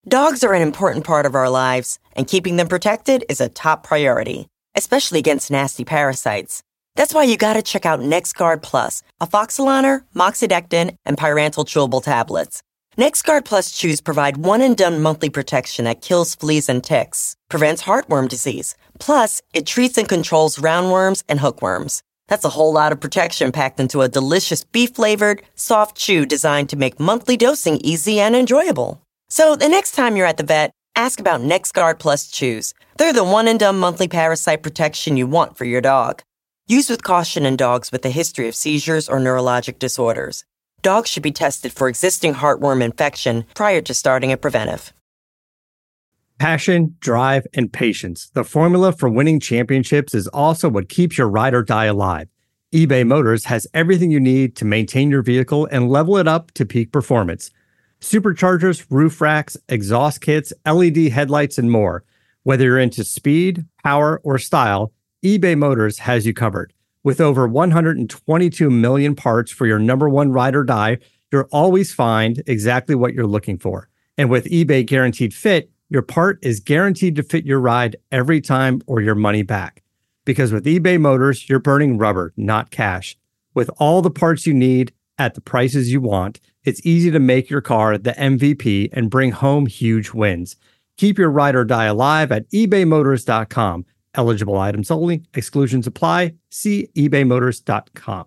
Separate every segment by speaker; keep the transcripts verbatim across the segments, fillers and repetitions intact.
Speaker 1: Dogs are an important part of our lives, and keeping them protected is a top priority, especially against nasty parasites. That's why you gotta check out NexGard Plus, Afoxolaner, Moxidectin, and Pyrantel chewable tablets. NexGard Plus chews provide one-and-done monthly protection that kills fleas and ticks, prevents heartworm disease. Plus, it treats and controls roundworms and hookworms. That's a whole lot of protection packed into a delicious beef-flavored, soft chew designed to make monthly dosing easy and enjoyable. So the next time you're at the vet, ask about NexGard Plus chews. They're the one-and-done monthly parasite protection you want for your dog. Use with caution in dogs with a history of seizures or neurologic disorders. Dogs should be tested for existing heartworm infection prior to starting a preventive.
Speaker 2: Passion, drive, and patience. The formula for winning championships is also what keeps your ride or die alive. eBay Motors has everything you need to maintain your vehicle and level it up to peak performance. Superchargers, roof racks, exhaust kits, L E D headlights, and more. Whether you're into speed, power, or style, eBay Motors has you covered. With over one hundred twenty-two million parts for your number one ride or die, you'll always find exactly what you're looking for. And with eBay Guaranteed Fit, your part is guaranteed to fit your ride every time or your money back. Because with eBay Motors, you're burning rubber, not cash. With all the parts you need at the prices you want, it's easy to make your car the M V P and bring home huge wins. Keep your ride or die alive at ebay motors dot com. Eligible items only. Exclusions apply. See ebay motors dot com.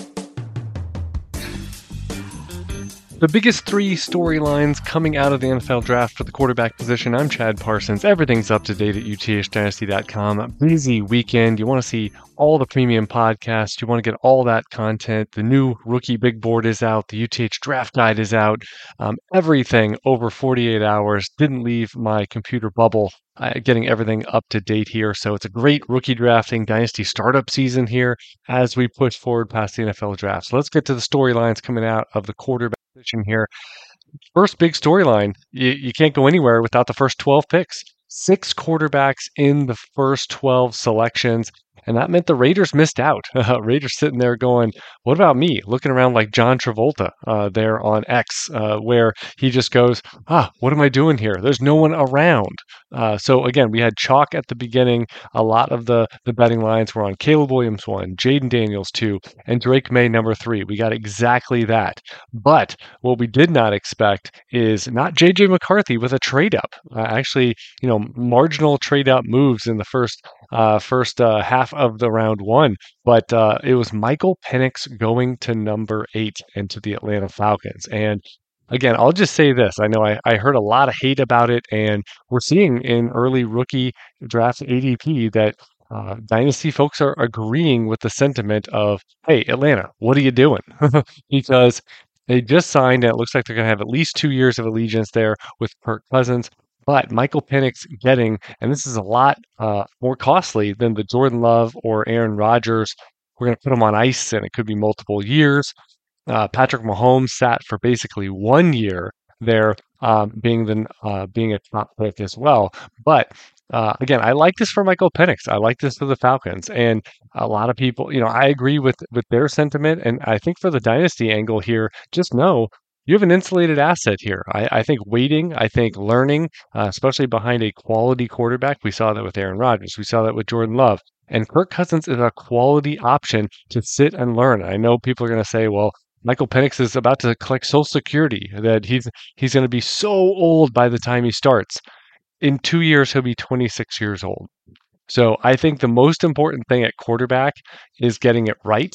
Speaker 3: The biggest three storylines coming out of the N F L draft for the quarterback position. I'm Chad Parsons. Everything's up to date at U T H dynasty dot com. Busy weekend. You want to see all the premium podcasts. You want to get all that content. The new rookie big board is out. The U T H draft guide is out. Um, everything over forty-eight hours. Didn't leave my computer bubble. Uh, getting everything up to date here. So it's a great rookie drafting dynasty startup season here as we push forward past the N F L draft. So let's get to the storylines coming out of the quarterback position here. First big storyline, you, you can't go anywhere without the first twelve picks. Six quarterbacks in the first twelve selections. And that meant the Raiders missed out. Uh, Raiders sitting there going, what about me? Looking around like John Travolta uh, there on X, uh, where he just goes, ah, what am I doing here? There's no one around. Uh, so again, we had chalk at the beginning. A lot of the, the betting lines were on Caleb Williams one, Jaden Daniels two, and Drake May number three. We got exactly that. But what we did not expect is not J J McCarthy with a trade up. Uh, actually, you know, marginal trade up moves in the first uh, first uh, half of the round one. But uh, it was Michael Penix going to number eight into the Atlanta Falcons. And again, I'll just say this. I know I, I heard a lot of hate about it, and we're seeing in early rookie draft A D P that uh, Dynasty folks are agreeing with the sentiment of, hey, Atlanta, what are you doing? Because they just signed, and it looks like they're going to have at least two years of allegiance there with Kirk Cousins. But Michael Penix getting, and this is a lot uh, more costly than the Jordan Love or Aaron Rodgers. We're going to put him on ice, and it could be multiple years. Uh, Patrick Mahomes sat for basically one year there, um, being the uh, being a top pick as well. But uh, again, I like this for Michael Penix. I like this for the Falcons, and a lot of people, you know, I agree with with their sentiment. And I think for the dynasty angle here, just know you have an insulated asset here. I, I think waiting, I think learning, uh, especially behind a quality quarterback. We saw that with Aaron Rodgers. We saw that with Jordan Love. And Kirk Cousins is a quality option to sit and learn. I know people are going to say, well, Michael Penix is about to collect Social Security, that he's he's going to be so old by the time he starts. In two years, he'll be twenty-six years old. So I think the most important thing at quarterback is getting it right.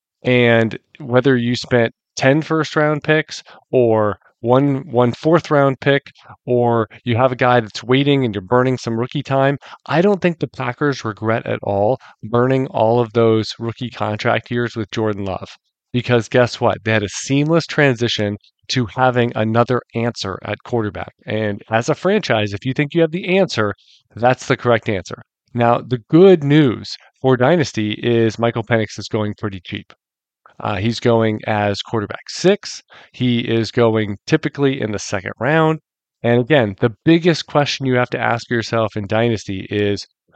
Speaker 3: And whether you spent ten first round picks or one one fourth round pick, or you have a guy that's waiting and you're burning some rookie time, I don't think the Packers regret at all burning all of those rookie contract years with Jordan Love. Because guess what? They had a seamless transition to having another answer at quarterback. And as a franchise, if you think you have the answer, that's the correct answer. Now, the good news for Dynasty is Michael Penix is going pretty cheap. Uh, he's going as quarterback six. He is going typically in the second round. And again, the biggest question you have to ask yourself in Dynasty is,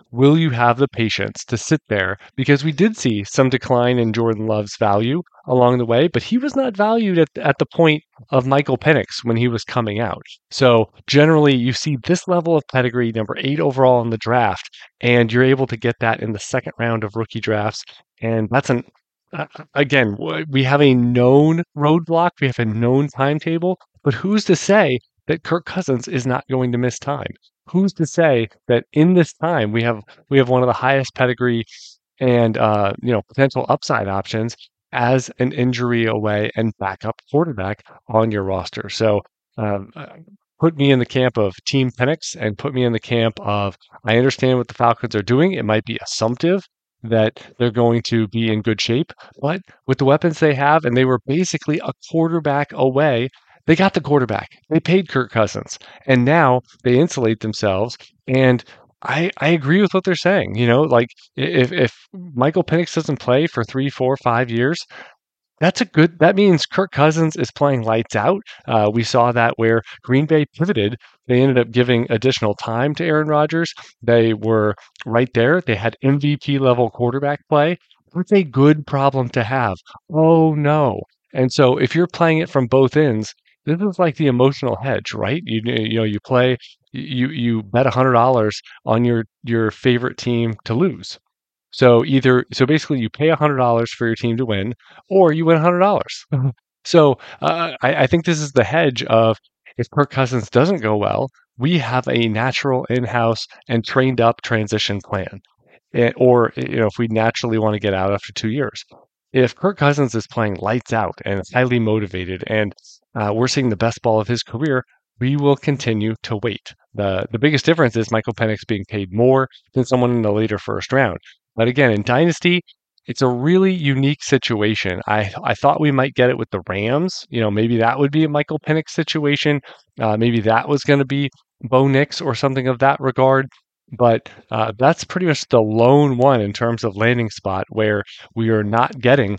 Speaker 3: will you have the patience to sit there? Because we did see some decline in Jordan Love's value along the way, but he was not valued at, at the point of Michael Penix when he was coming out. So generally, you see this level of pedigree, number eight overall in the draft, and you're able to get that in the second round of rookie drafts. And that's an uh, again, we have a known roadblock, we have a known timetable, but who's to say that Kirk Cousins is not going to miss time? Who's to say that in this time we have we have one of the highest pedigree and uh, you know potential upside options as an injury away and backup quarterback on your roster? So um, uh, put me in the camp of Team Penix and put me in the camp of I understand what the Falcons are doing. It might be assumptive that they're going to be in good shape, but with the weapons they have, and they were basically a quarterback away. They got the quarterback. They paid Kirk Cousins, and now they insulate themselves. And I I agree with what they're saying. You know, like if if Michael Penix doesn't play for three, four, five years, that's a good. That means Kirk Cousins is playing lights out. Uh, we saw that where Green Bay pivoted. They ended up giving additional time to Aaron Rodgers. They were right there. They had M V P level quarterback play. That's a good problem to have. Oh no. And so if you're playing it from both ends, this is like the emotional hedge, right? You you know you play you you bet a hundred dollars on your your favorite team to lose. So either so basically you pay a hundred dollars for your team to win, or you win a hundred dollars. So uh, I, I think this is the hedge of if Kirk Cousins doesn't go well, we have a natural in-house and trained up transition plan. Eh, or you know if we naturally want to get out after two years. If Kirk Cousins is playing lights out and is highly motivated and uh, we're seeing the best ball of his career, we will continue to wait. The the biggest difference is Michael Penix being paid more than someone in the later first round. But again, in Dynasty, it's a really unique situation. I I thought we might get it with the Rams. You know, maybe that would be a Michael Penix situation. Uh, maybe that was going to be Bo Nix or something of that regard. But uh, that's pretty much the lone one in terms of landing spot where we are not getting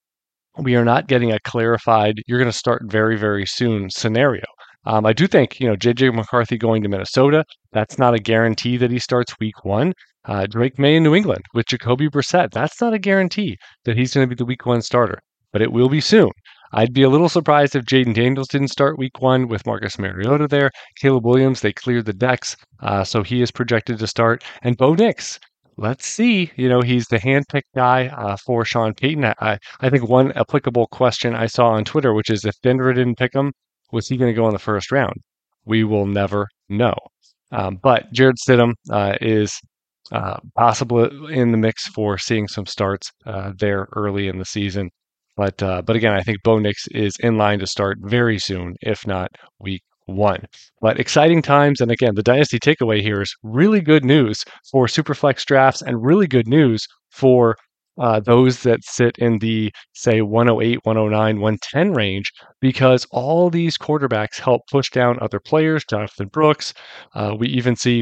Speaker 3: we are not getting a clarified you're going to start very very soon scenario. Um, I do think you know J J McCarthy going to Minnesota, that's not a guarantee that he starts week one. Uh, Drake May in New England with Jacoby Brissett, that's not a guarantee that he's going to be the week one starter, but it will be soon. I'd be a little surprised if Jaden Daniels didn't start week one with Marcus Mariota there. Caleb Williams, they cleared the decks, uh, so he is projected to start. And Bo Nix, let's see. You know, he's the handpicked guy uh, for Sean Payton. I, I think one applicable question I saw on Twitter, which is if Denver didn't pick him, was he going to go in the first round? We will never know. Um, but Jarrett Stidham uh, is uh, possible in the mix for seeing some starts uh, there early in the season. But uh, but again, I think Bo Nix is in line to start very soon, if not week one. But exciting times, and again, the Dynasty takeaway here is really good news for Superflex drafts and really good news for uh, those that sit in the, say, one oh eight, one oh nine, one ten range, because all these quarterbacks help push down other players, Jonathan Brooks. Uh, we even see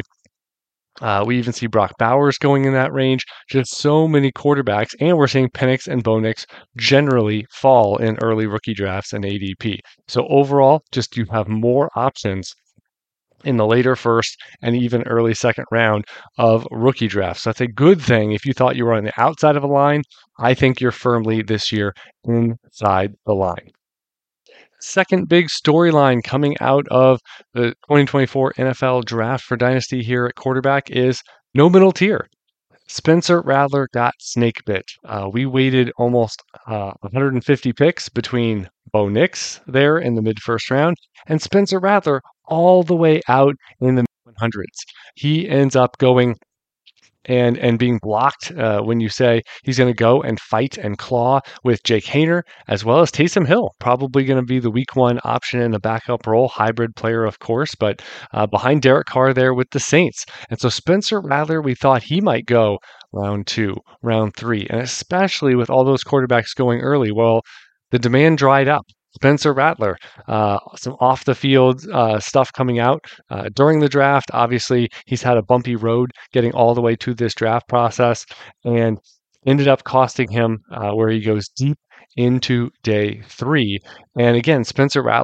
Speaker 3: Uh, we even see Brock Bowers going in that range. Just so many quarterbacks, and we're seeing Penix and Bo Nix generally fall in early rookie drafts and A D P. So overall, just you have more options in the later first and even early second round of rookie drafts. That's a good thing. If you thought you were on the outside of a line, I think you're firmly this year inside the line. Second big storyline coming out of the twenty twenty-four N F L draft for Dynasty here at quarterback is no middle tier. Spencer Rattler got snake bit. Uh, we waited almost uh, one hundred fifty picks between Bo Nix there in the mid first round and Spencer Rattler all the way out in the mid hundreds. He ends up going and and being blocked uh, when you say he's going to go and fight and claw with Jake Haener, as well as Taysom Hill, probably going to be the week one option in a backup role, hybrid player, of course, but uh, behind Derek Carr there with the Saints. And so Spencer Rattler, we thought he might go round two, round three, and especially with all those quarterbacks going early, well, the demand dried up. Spencer Rattler, uh, some off the field uh, stuff coming out uh, during the draft. Obviously, he's had a bumpy road getting all the way to this draft process and ended up costing him uh, where he goes deep into day three. And again, Spencer Rattler,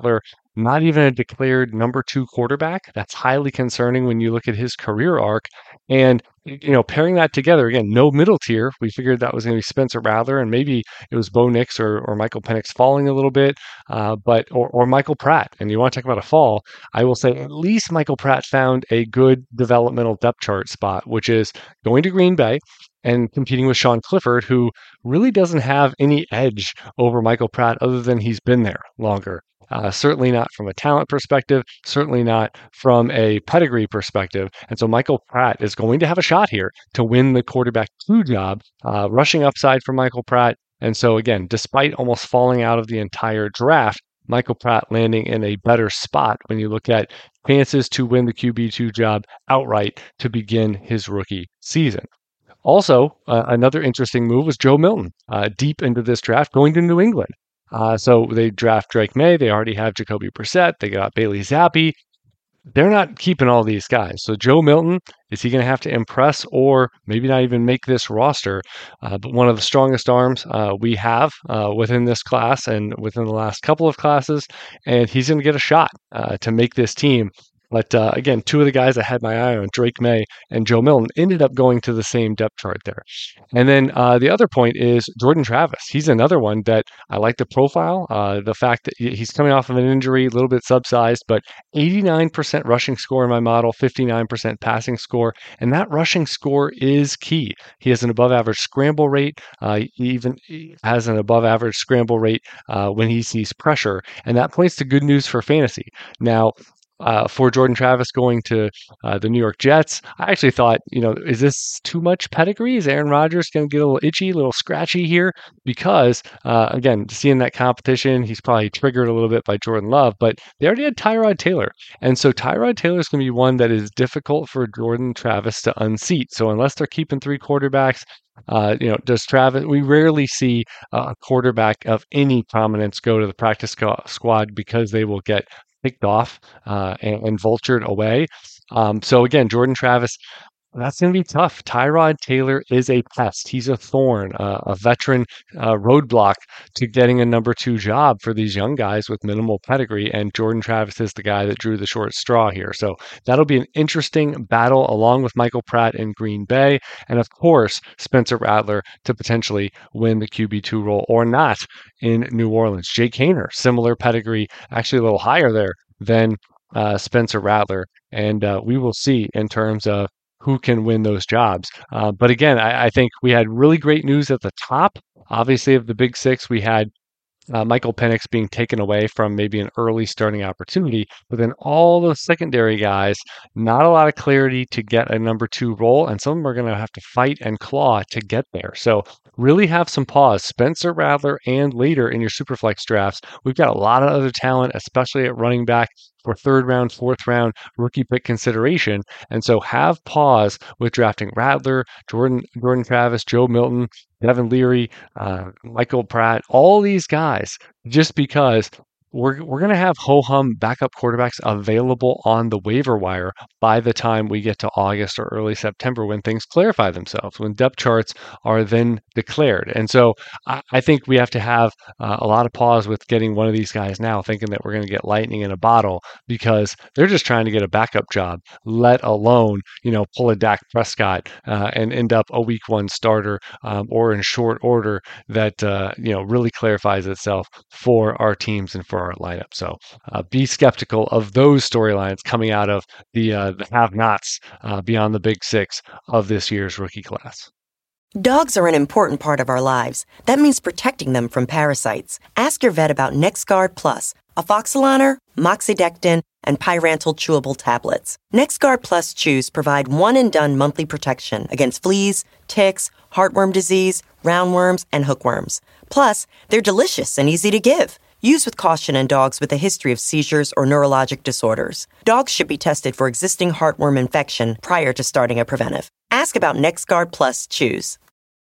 Speaker 3: not even a declared number two quarterback. That's highly concerning when you look at his career arc. And, you know, pairing that together, again, no middle tier. We figured that was going to be Spencer Rattler, and maybe it was Bo Nix or, or Michael Penix falling a little bit, uh, but or, or Michael Pratt. And you want to talk about a fall, I will say at least Michael Pratt found a good developmental depth chart spot, which is going to Green Bay and competing with Sean Clifford, who really doesn't have any edge over Michael Pratt other than he's been there longer. Uh, certainly not from a talent perspective, certainly not from a pedigree perspective. And so Michael Pratt is going to have a shot here to win the quarterback two job, uh, rushing upside for Michael Pratt. And so again, despite almost falling out of the entire draft, Michael Pratt landing in a better spot when you look at chances to win the Q B two job outright to begin his rookie season. Also, uh, another interesting move was Joe Milton, uh, deep into this draft, going to New England. Uh, so they draft Drake May. They already have Jacoby Brissett. They got Bailey Zappi. They're not keeping all these guys. So Joe Milton, is he going to have to impress or maybe not even make this roster? Uh, but one of the strongest arms uh, we have uh, within this class and within the last couple of classes, and he's going to get a shot uh, to make this team. But uh, again, two of the guys I had my eye on, Drake May and Joe Milton, ended up going to the same depth chart there. And then uh, the other point is Jordan Travis. He's another one that I like the profile, uh, the fact that he's coming off of an injury, a little bit subsized, but eighty-nine percent rushing score in my model, fifty-nine percent passing score. And that rushing score is key. He has an above average scramble rate. Uh, he even has an above average scramble rate uh, when he sees pressure. And that points to good news for fantasy. Now, Uh, for Jordan Travis going to uh, the New York Jets, I actually thought, you know, is this too much pedigree? Is Aaron Rodgers going to get a little itchy, a little scratchy here? Because, uh, again, seeing that competition, he's probably triggered a little bit by Jordan Love, but they already had Tyrod Taylor. And so Tyrod Taylor is going to be one that is difficult for Jordan Travis to unseat. So unless they're keeping three quarterbacks, Uh, you know, does Travis, we rarely see a quarterback of any prominence go to the practice squad because they will get picked off uh, and, and vultured away. Um, so again, Jordan Travis, that's going to be tough. Tyrod Taylor is a pest. He's a thorn, uh, a veteran uh, roadblock to getting a number two job for these young guys with minimal pedigree. And Jordan Travis is the guy that drew the short straw here. So that'll be an interesting battle along with Michael Pratt in Green Bay. And of course, Spencer Rattler to potentially win the Q B two role or not in New Orleans. Jake Haener, similar pedigree, actually a little higher there than uh, Spencer Rattler. And uh, we will see in terms of who can win those jobs. Uh, but again, I, I think we had really great news at the top. Obviously, of the Big Six, we had uh, Michael Penix being taken away from maybe an early starting opportunity. But then all those secondary guys, not a lot of clarity to get a number two role, and some of them are going to have to fight and claw to get there. So really have some pause. Spencer Rattler and later in your Superflex drafts, we've got a lot of other talent, especially at running back for third round, fourth round rookie pick consideration. And so have pause with drafting Rattler, Jordan, Jordan Travis, Joe Milton, Devin Leary, uh, Michael Pratt, all these guys, just because we're we're going to have ho-hum backup quarterbacks available on the waiver wire by the time we get to August or early September when things clarify themselves, when depth charts are then declared. And so I, I think we have to have uh, a lot of pause with getting one of these guys now, thinking that we're going to get lightning in a bottle because they're just trying to get a backup job, let alone, you know, pull a Dak Prescott uh, and end up a week one starter um, or in short order that, uh, you know, really clarifies itself for our teams and for our lineup. So uh, be skeptical of those storylines coming out of the uh, the have-nots uh, beyond the Big Six of this year's rookie class.
Speaker 1: Dogs are an important part of our lives. That means protecting them from parasites. Ask your vet about NexGard Plus, Afoxolaner, Moxidectin, and Pyrantel chewable tablets. NexGard Plus chews provide one-and-done monthly protection against fleas, ticks, heartworm disease, roundworms, and hookworms. Plus, they're delicious and easy to give. Use with caution in dogs with a history of seizures or neurologic disorders. Dogs should be tested for existing heartworm infection prior to starting a preventive. Ask about NexGard Plus Chews.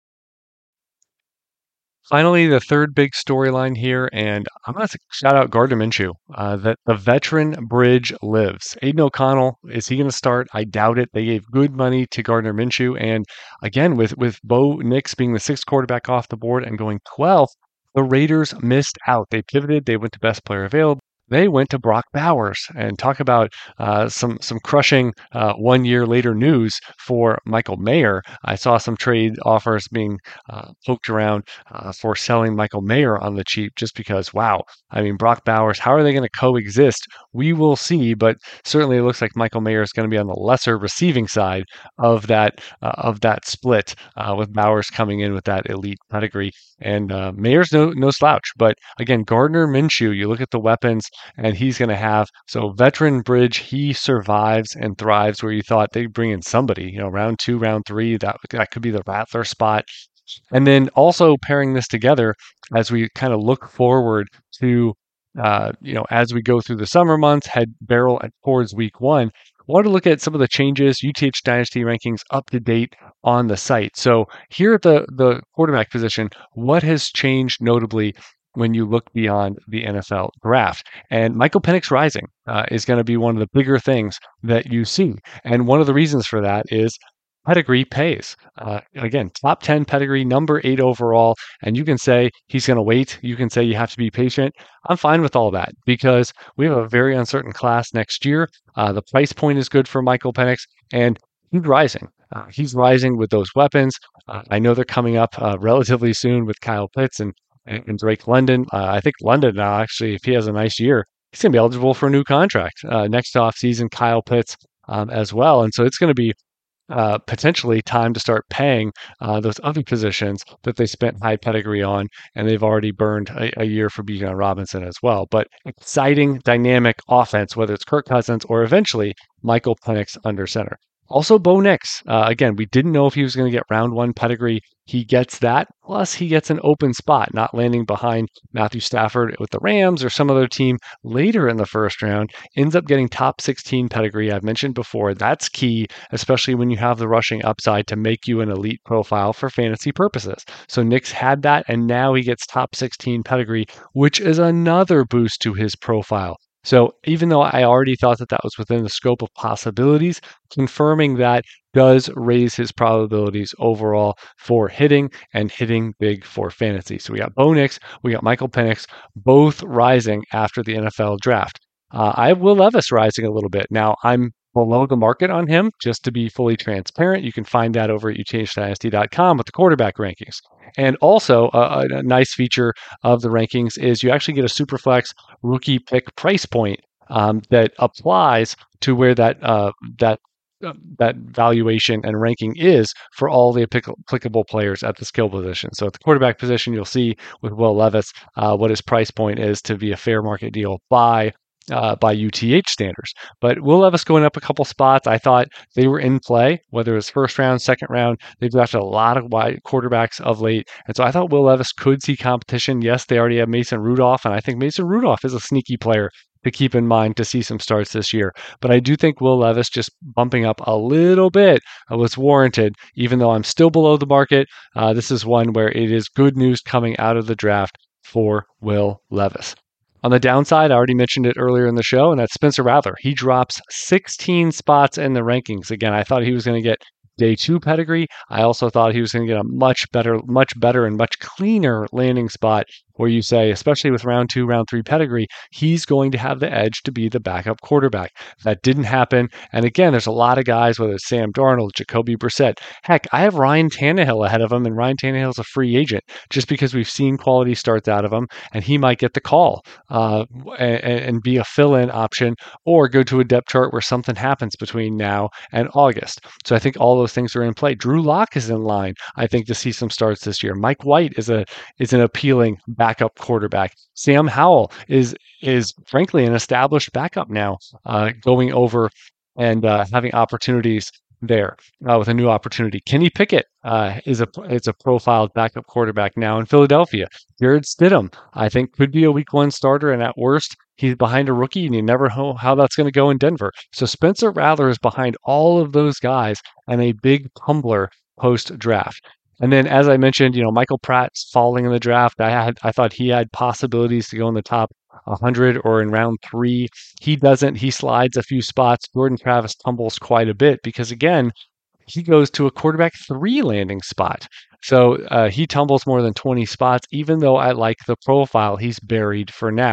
Speaker 3: Finally, the third big storyline here, and I'm going to shout out Gardner Minshew, uh, that the veteran bridge lives. Aiden O'Connell, is he going to start? I doubt it. They gave good money to Gardner Minshew. And again, with, with Bo Nix being the sixth quarterback off the board and going twelfth, the Raiders missed out. They pivoted. They went to best player available. they went to Brock Bowers. And talk about uh, some some crushing uh, one year later news for Michael Mayer. I saw some trade offers being uh, poked around uh, for selling Michael Mayer on the cheap, just because, wow, I mean, Brock Bowers, how are they going to coexist? We will see, but certainly it looks like Michael Mayer is going to be on the lesser receiving side of that uh, of that split, uh, with Bowers coming in with that elite pedigree. And uh, Mayer's no no slouch, but again, Gardner Minshew, you look at the weapons, and he's going to have so veteran bridge. He survives and thrives where you thought they'd bring in somebody, you know, round two, round three. That that could be the Rattler spot. And then also pairing this together as we kind of look forward to, uh, you know, as we go through the summer months, head barrel towards week one. I want to look at some of the changes, U T H Dynasty rankings up to date on the site. So here at the, the quarterback position, what has changed notably when you look beyond the N F L draft? And Michael Penix Rising uh, is going to be one of the bigger things that you see. And one of the reasons for that is pedigree pays. Uh, again, top ten pedigree, number eight overall. And you can say he's going to wait. You can say you have to be patient. I'm fine with all that because we have a very uncertain class next year. Uh, the price point is good for Michael Penix, and he's rising. Uh, he's rising with those weapons. Uh, I know they're coming up uh, relatively soon with Kyle Pitts and, and Drake London. Uh, I think London now, actually, if he has a nice year, he's going to be eligible for a new contract uh, next offseason. Kyle Pitts um, as well. And so it's going to be Uh, potentially time to start paying uh, those other positions that they spent high pedigree on, and they've already burned a, a year for Bijan Robinson as well. But exciting, dynamic offense, whether it's Kirk Cousins or eventually Michael Penix under center. Also, Bo Nix. Uh, again, we didn't know if he was going to get round one pedigree. He gets that. Plus, he gets an open spot, not landing behind Matthew Stafford with the Rams or some other team later in the first round. Ends up getting top sixteen pedigree. I've mentioned before, that's key, especially when you have the rushing upside to make you an elite profile for fantasy purposes. So Nix had that, and now he gets top sixteen pedigree, which is another boost to his profile. So even though I already thought that that was within the scope of possibilities, confirming that does raise his probabilities overall for hitting and hitting big for fantasy. So we got Bo Nix, we got Michael Penix, both rising after the N F L draft. Uh, I have Will Levis rising a little bit. Now, I'm below the market on him, just to be fully transparent. You can find that over at U T H Dynasty dot com with the quarterback rankings. And also, uh, a nice feature of the rankings is you actually get a Superflex rookie pick price point um, that applies to where that uh, that uh, that valuation and ranking is for all the applicable players at the skill position. So at the quarterback position, you'll see with Will Levis uh, what his price point is to be a fair market deal by Uh, by U T H standards. But Will Levis going up a couple spots, I thought they were in play, whether it was first round, second round. They've drafted a lot of wide quarterbacks of late. And so I thought Will Levis could see competition. Yes, they already have Mason Rudolph, and I think Mason Rudolph is a sneaky player to keep in mind to see some starts this year. But I do think Will Levis just bumping up a little bit was warranted, even though I'm still below the market. Uh, this is one where it is good news coming out of the draft for Will Levis. On the downside, I already mentioned it earlier in the show, and that's Spencer Rattler. He drops sixteen spots in the rankings. Again, I thought he was going to get day two pedigree. I also thought he was going to get a much better, much better and much cleaner landing spot where you say, especially with round two, round three pedigree, he's going to have the edge to be the backup quarterback. That didn't happen. And again, there's a lot of guys, whether it's Sam Darnold, Jacoby Brissett. Heck, I have Ryan Tannehill ahead of him, and Ryan Tannehill's a free agent just because we've seen quality starts out of him, and he might get the call uh, and, and be a fill-in option or go to a depth chart where something happens between now and August. So I think all those things are in play. Drew Lock is in line, I think, to see some starts this year. Mike White is a is an appealing backup quarterback. Sam Howell is is frankly an established backup now, uh, going over and uh, having opportunities there uh, with a new opportunity. Kenny Pickett uh, is a is a profiled backup quarterback now in Philadelphia. Jared Stidham, I think, could be a week one starter, and at worst, he's behind a rookie, and you never know how that's going to go in Denver. So Spencer Rattler is behind all of those guys and a big tumbler post-draft. And then, as I mentioned, you know, Michael Pratt's falling in the draft. I had I thought he had possibilities to go in the top one hundred or in round three. He doesn't. He slides a few spots. Jordan Travis tumbles quite a bit because, again, he goes to a quarterback three landing spot. So uh, he tumbles more than twenty spots, even though I like the profile he's buried for now.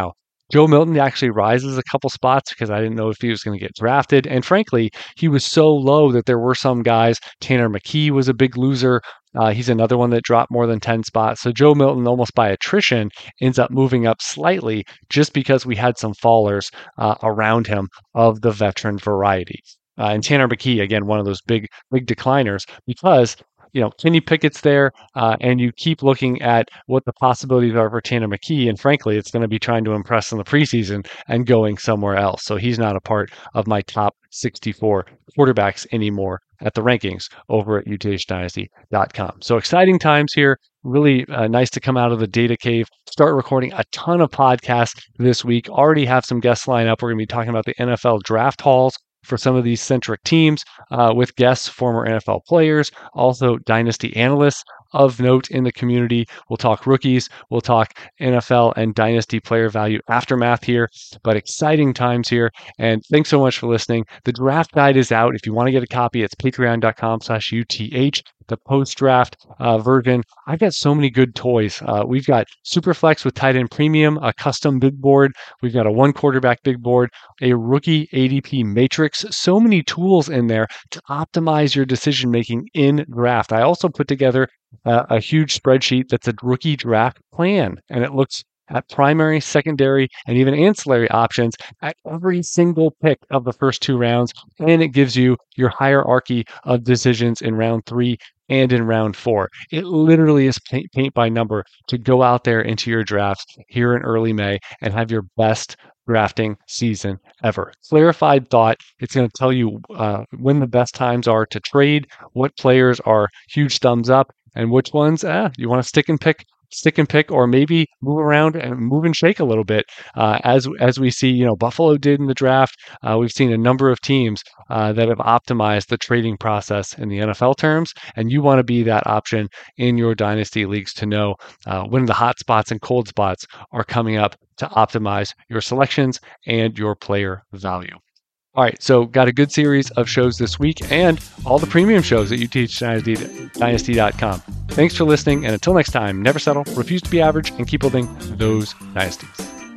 Speaker 3: Joe Milton actually rises a couple spots because I didn't know if he was going to get drafted. And frankly, he was so low that there were some guys. Tanner McKee was a big loser. Uh, he's another one that dropped more than ten spots. So Joe Milton, almost by attrition, ends up moving up slightly just because we had some fallers uh, around him of the veteran variety. Uh, and Tanner McKee, again, one of those big, big decliners because you know, Kenny Pickett's there, uh, and you keep looking at what the possibilities are for Tanner McKee, and frankly, it's going to be trying to impress in the preseason and going somewhere else. So he's not a part of my top sixty-four quarterbacks anymore at the rankings over at U T H Dynasty dot com. So exciting times here. Really uh, nice to come out of the data cave, start recording a ton of podcasts this week. Already have some guests lined up. We're going to be talking about the N F L draft halls for some of these centric teams uh, with guests, former N F L players, also dynasty analysts of note in the community. We'll talk rookies. We'll talk N F L and dynasty player value aftermath here, but exciting times here. And thanks so much for listening. The draft guide is out. If you want to get a copy, it's patreon.com slash UTH. The post-draft uh, version. I've got so many good toys. Uh, we've got Superflex with tight end premium, a custom big board. We've got a one quarterback big board, a rookie A D P matrix. So many tools in there to optimize your decision making in draft. I also put together uh, a huge spreadsheet that's a rookie draft plan, and it looks at primary, secondary, and even ancillary options at every single pick of the first two rounds. And it gives you your hierarchy of decisions in round three and in round four. It literally is paint, paint by number to go out there into your drafts here in early May and have your best drafting season ever. Clarified thought. It's going to tell you uh, when the best times are to trade, what players are huge thumbs up, and which ones eh, you want to stick and pick stick and pick, or maybe move around and move and shake a little bit. Uh, as as we see, you know, Buffalo did in the draft. Uh, we've seen a number of teams uh, that have optimized the trading process in the N F L terms, and you want to be that option in your dynasty leagues to know uh, when the hot spots and cold spots are coming up to optimize your selections and your player value. All right, so got a good series of shows this week and all the premium shows at U T H Dynasty dot com. Thanks for listening, and until next time, never settle, refuse to be average, and keep building those dynasties.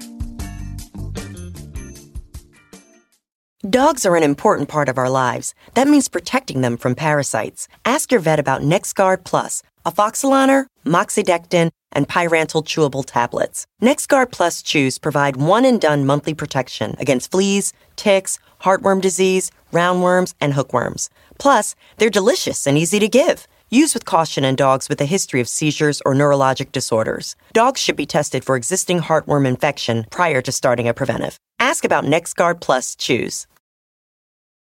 Speaker 1: Dogs are an important part of our lives. That means protecting them from parasites. Ask your vet about NexGard Plus, Afoxolaner, Moxidectin, and Pyrantel chewable tablets. NexGard Plus chews provide one-and-done monthly protection against fleas, ticks, heartworm disease, roundworms, and hookworms. Plus, they're delicious and easy to give. Use with caution in dogs with a history of seizures or neurologic disorders. Dogs should be tested for existing heartworm infection prior to starting a preventive. Ask about NexGard Plus chews.